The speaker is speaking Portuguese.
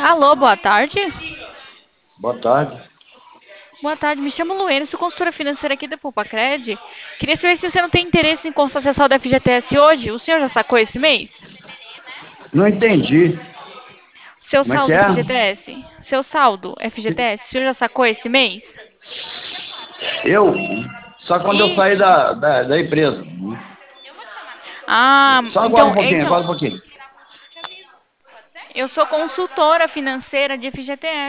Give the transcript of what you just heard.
Alô, boa tarde. Boa tarde. Boa tarde, me chamo Luene, sou consultora financeira aqui da Poupacred. Queria saber se você não tem interesse em consultar a da FGTS hoje. O senhor já sacou esse mês? Não entendi. Seu Como é que saldo é? FGTS? Seu saldo FGTS, o senhor já sacou esse mês? Eu? Só quando eu saí Isso. da empresa. Ah, Só agora um então, pouquinho, então, agora um pouquinho. eu sou consultora financeira de FGTS.